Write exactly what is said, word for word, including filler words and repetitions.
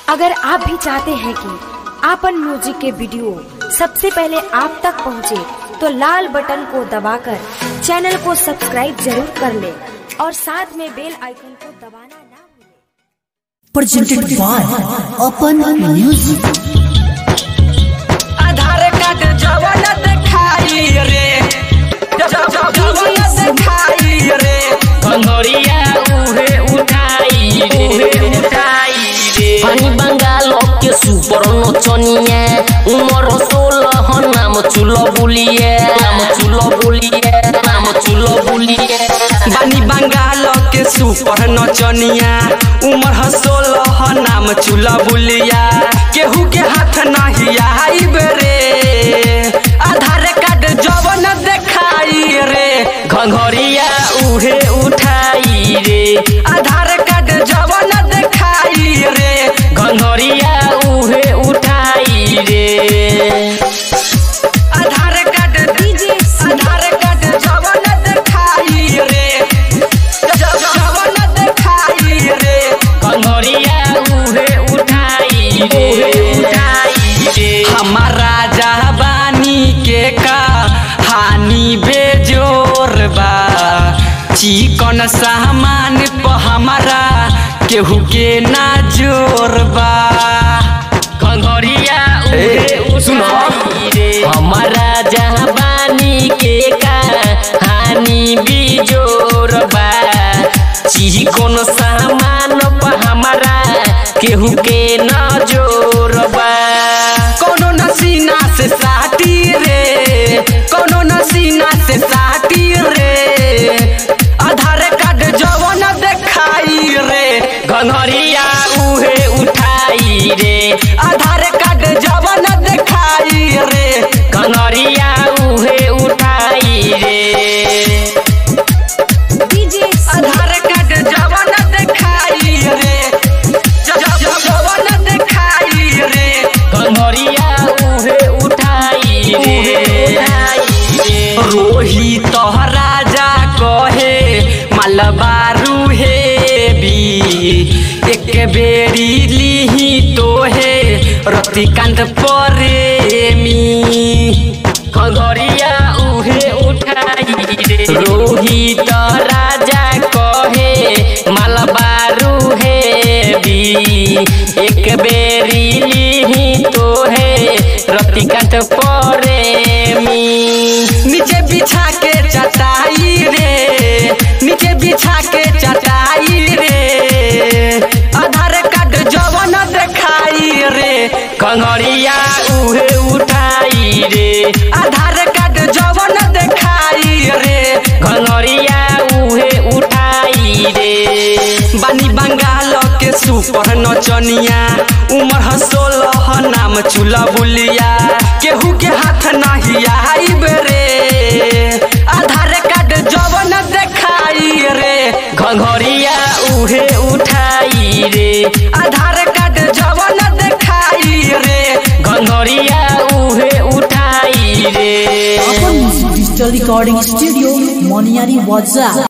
अगर आप भी चाहते हैं कि आपन म्यूजिक के वीडियो सबसे पहले आप तक पहुंचे, तो लाल बटन को दबाकर चैनल को सब्सक्राइब जरूर कर ले और साथ में बेल आइकन को दबाना ना भूलें। Presented by Apan music. Aadhaar card जवन दिखाई रे, जवन दिखाई रे, कंगोरिया उहे उठाई रे, उठाई रे। पानी बंगाल के सुपर नचनिया, उमर सोलह नाम चुलो बुलिए, नाम चुलो बुलिए, नाम चुलो बुलिए। बानी बंगाल के सुपर नचनिया, उमर सोलह नाम चुला बुलिया। केहू के हाथ नहीं आई रे, आधार कार्ड जवन दिखाई रे, कंगोरिया उहे उठाई रे, आधार कार्ड जवन दिखाई रे, कंगोरिया उहे उठाई रे। आधार कार्ड दीजिए, आधार कार्ड जवन दिखाई रे, जवन दिखाई रे, कंगोरिया उहे उठाई रे, उठाई रे। हमारा जवानी के का हानि बेजोर बा, चिकन सामान प हमारा केहू के ना जोर बा। कंगोरिया उहे उठाई रे, हमारा जवानी के का हानि बिजोर बा, चिकन सामान प हमारा केहू के ना जोर बा। कोनो नसीना से साटी रे, कोनो नसीना से साटी रे, आधार कार्ड जवन दिखाई रे, कंगोरिया उहे उठाई रे, आधार कार्ड जवन दिखाई रे, कंगोरिया उहे उठाई रे। आधार कार्ड जवन दिखाई रे, जवन दिखाई रे, कंगोरिया उहे उठाई रे, रोहित राजा कहे मलबारू हे भी, एक बेरी लिही तोहे रतिकांत प्रेमी। कंगोरिया उहे उठाई रे, रोहित राजा कहे मलबारू हे भी, एक बेरी लिही तोहे रतिकांत प्रेमी। नीचे बिछा के चटाई रे, नीचे बिछा के चटाई रे, आधार कार्ड जवन दिखाई रे, कंगोरिया उहे उठाई रे, आधार कार्ड जवन दिखाई रे, कंगोरिया उहे उठाई रे। बानी बंगाल के सुपर नचनिया, उमर सोलह नाम चुला बुलिया। केहू के हाथ नहीं आई रे, आधार कार्ड जवन दिखाई रे, कंगोरिया उहे उठाई रे, आधार कार्ड जवन दिखाई रे, कंगोरिया उहे उठाई रे। Apan music digital recording studio Moniyari वाजा।